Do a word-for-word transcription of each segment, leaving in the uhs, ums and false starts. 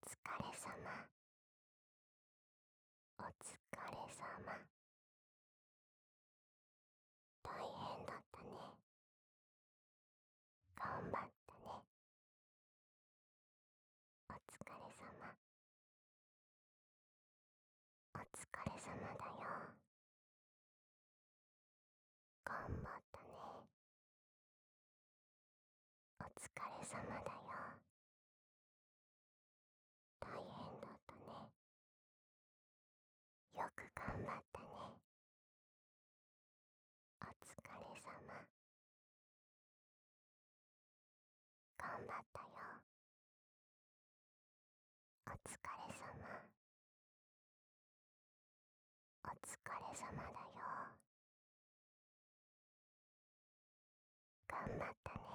疲れさま。お疲れさま。大変だったね。頑張ったね。お疲れさま。お疲れさまだよ。頑張ったね。お疲れさまだよ。大変だったね。よく頑張ったね。お疲れさま。頑張ったよ。お疲れさま。お疲れさまだよ。頑張ったね。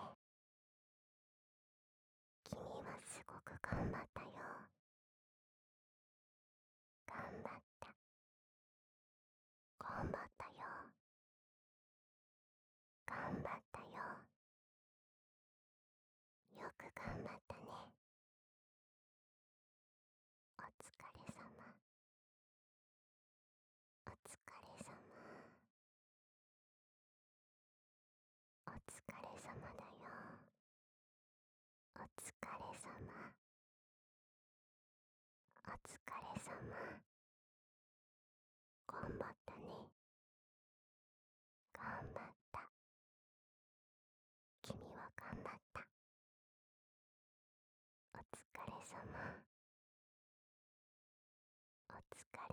君はすごく頑張ったよ。頑張った。頑張ったよ。頑張ったよ。よく頑張ったね。お疲れさま。お疲れさま。お疲れさまだよ。お疲れさま。お疲れさま。頑張ったね。頑張った。君は頑張った。お疲れさま。お疲